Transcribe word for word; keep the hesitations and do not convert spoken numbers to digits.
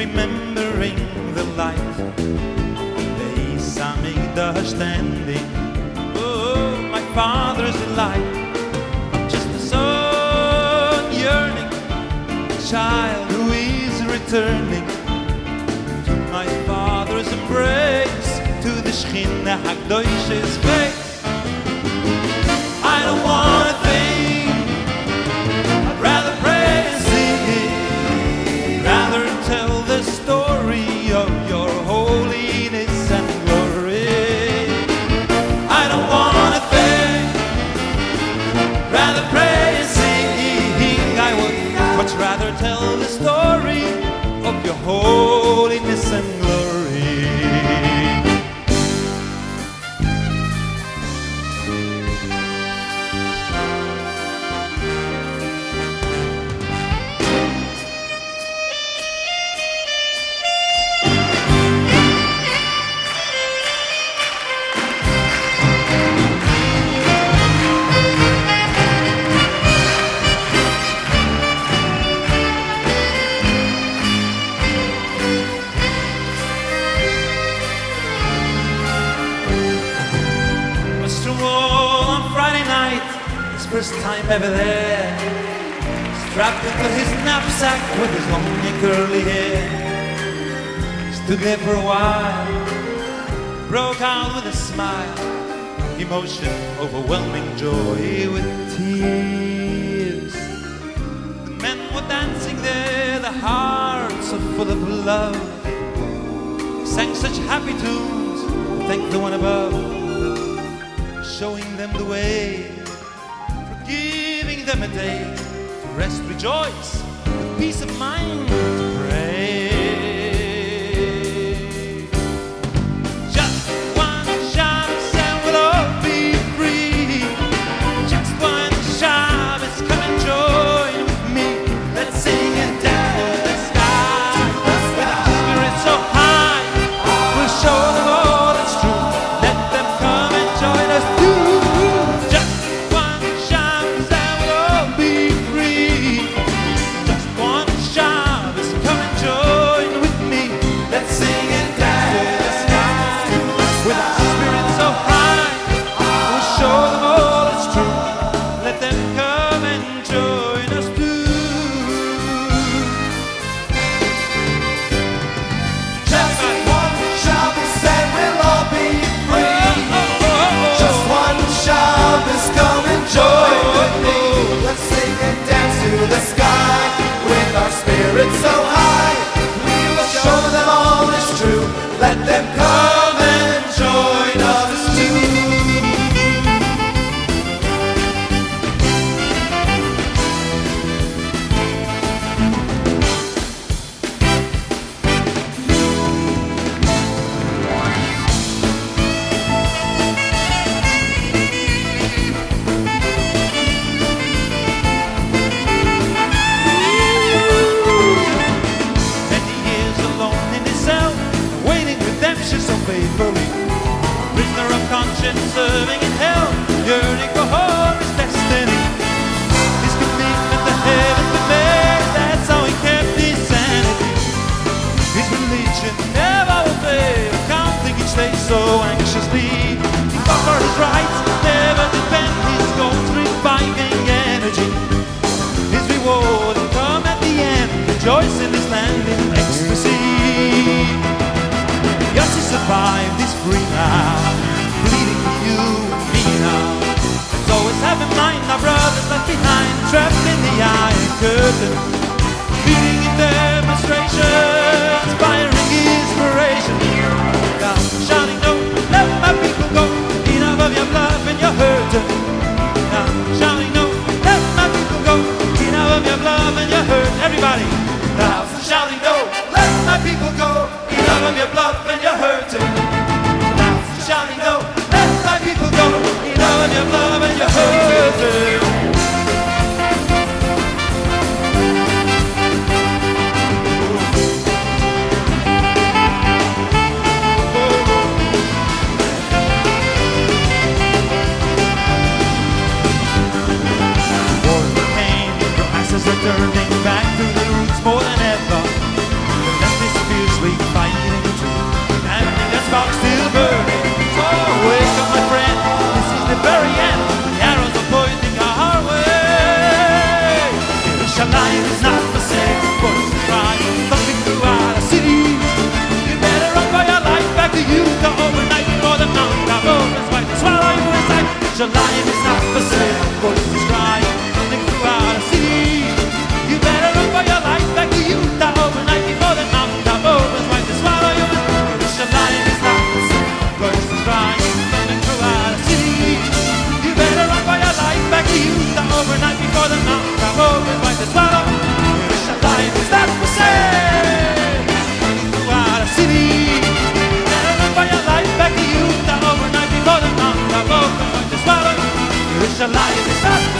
remembering the light they saw me there standing. Oh, my father's delight. I'm just a son yearning, a child who is returning to my father's embrace, to the Shechina HaKadosh's face. I don't want to think, I'd rather pray and sing, rather tell the story of your holiness and glory. I don't want to think, rather pray and sing, I would much rather tell the story of your holiness and glory. First time ever there, strapped into his knapsack with his long and curly hair. Stood there for a while, broke out with a smile, emotion, overwhelming joy with tears. The men were dancing there, their hearts are full of love. They sang such happy tunes, thanked the one above, showing them the way, giving them a day to rest, rejoice, with peace of mind to pray. Just one Shabbos and we'll all be free. Just one Shabbos, come and join with me. Let's sing and dance to the sky. With our spirit so high, we'll show them all that's true. Let them come and join us too. It's so high, we will show them all is true. Let them come and join us too. Prisoner of conscience, serving in hell, yearning for home, his destiny. His commitment to heaven to made, that's how he kept his sanity. His religion never will fail, counting each day so anxiously. He fought for his rights, never defend his goals, reviving energy. His reward will come at the end, rejoice in his land in ecstasy. Yossi survived, he's free now, bleeding for you and me now. Let's always have in mind our brothers left behind, trapped in the iron curtain, beating in demonstrations, firing inspiration. Now shouting no, let my people go, enough of your bluff and your hurting. Now shouting no, let my people go, enough of your bluff and your hurt. Everybody, now shouting no, let my people go, enough of your bluff and your hurting. Now shouting no, let my people go, enough of your bluff and your hurting. Wars of pain, your masses are turning back to the roots more than ever. The left is Your life is not for sale. Voices crying, running throughout a city. You better run for your life back to Utah overnight before the mountaintop opens right to swallow you. Your life is not for sale. Voices crying, running throughout a city. You better run for your life back to Utah overnight before the mountaintop opens right to swallow you. Your life is not for sale. Running throughout a city. You better run for your life back to Utah overnight before the mountaintop opens right to swallow you. Your life is not